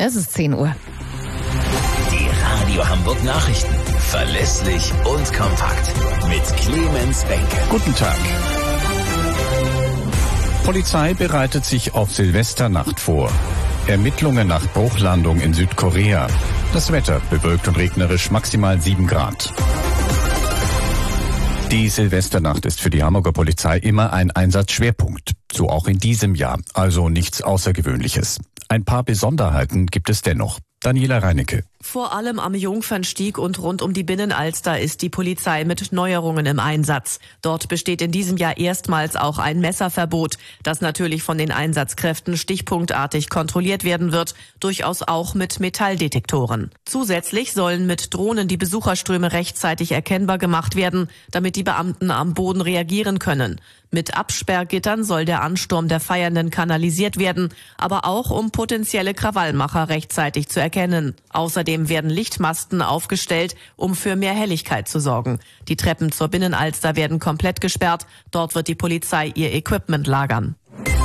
Es ist 10 Uhr. Die Radio Hamburg Nachrichten. Verlässlich und kompakt. Mit Clemens Benke. Guten Tag. Polizei bereitet sich auf Silvesternacht vor. Ermittlungen nach Bruchlandung in Südkorea. Das Wetter bewölkt und regnerisch, maximal 7 Grad. Die Silvesternacht ist für die Hamburger Polizei immer ein Einsatzschwerpunkt. So auch in diesem Jahr, also nichts Außergewöhnliches. Ein paar Besonderheiten gibt es dennoch. Daniela Reinecke. Vor allem am Jungfernstieg und rund um die Binnenalster ist die Polizei mit Neuerungen im Einsatz. Dort besteht in diesem Jahr erstmals auch ein Messerverbot, das natürlich von den Einsatzkräften stichpunktartig kontrolliert werden wird, durchaus auch mit Metalldetektoren. Zusätzlich sollen mit Drohnen die Besucherströme rechtzeitig erkennbar gemacht werden, damit die Beamten am Boden reagieren können. Mit Absperrgittern soll der Ansturm der Feiernden kanalisiert werden, aber auch um potenzielle Krawallmacher rechtzeitig zu erkennen. Außerdem werden Lichtmasten aufgestellt, um für mehr Helligkeit zu sorgen. Die Treppen zur Binnenalster werden komplett gesperrt. Dort wird die Polizei ihr Equipment lagern.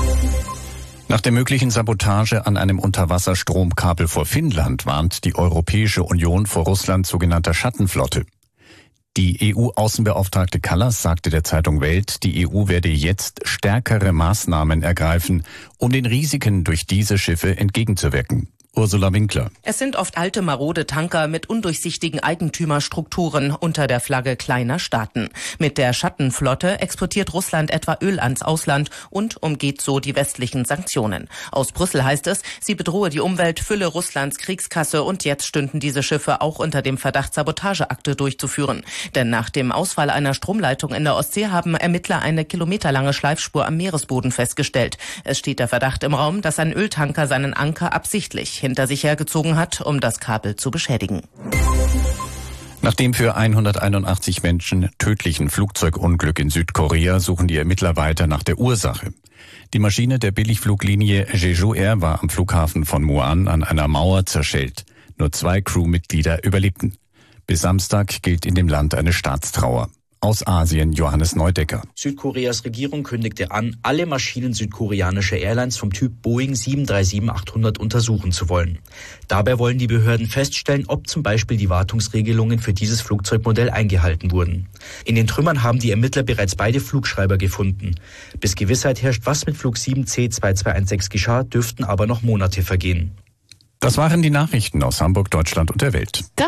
Nach der möglichen Sabotage an einem Unterwasserstromkabel vor Finnland warnt die Europäische Union vor Russlands sogenannter Schattenflotte. Die EU-Außenbeauftragte Kallas sagte der Zeitung Welt, die EU werde jetzt stärkere Maßnahmen ergreifen, um den Risiken durch diese Schiffe entgegenzuwirken. Ursula Winkler. Es sind oft alte, marode Tanker mit undurchsichtigen Eigentümerstrukturen unter der Flagge kleiner Staaten. Mit der Schattenflotte exportiert Russland etwa Öl ans Ausland und umgeht so die westlichen Sanktionen. Aus Brüssel heißt es, sie bedrohe die Umwelt, fülle Russlands Kriegskasse und jetzt stünden diese Schiffe auch unter dem Verdacht, Sabotageakte durchzuführen. Denn nach dem Ausfall einer Stromleitung in der Ostsee haben Ermittler eine kilometerlange Schleifspur am Meeresboden festgestellt. Es steht der Verdacht im Raum, dass ein Öltanker seinen Anker absichtlich hinter sich hergezogen hat, um das Kabel zu beschädigen. Nach dem für 181 Menschen tödlichen Flugzeugunglück in Südkorea suchen die Ermittler weiter nach der Ursache. Die Maschine der Billigfluglinie Jeju Air war am Flughafen von Muan an einer Mauer zerschellt. Nur 2 Crewmitglieder überlebten. Bis Samstag gilt in dem Land eine Staatstrauer. Aus Asien Johannes Neudecker. Südkoreas Regierung kündigte an, alle Maschinen südkoreanischer Airlines vom Typ Boeing 737-800 untersuchen zu wollen. Dabei wollen die Behörden feststellen, ob zum Beispiel die Wartungsregelungen für dieses Flugzeugmodell eingehalten wurden. In den Trümmern haben die Ermittler bereits beide Flugschreiber gefunden. Bis Gewissheit herrscht, was mit Flug 7C-2216 geschah, dürften aber noch Monate vergehen. Das waren die Nachrichten aus Hamburg, Deutschland und der Welt.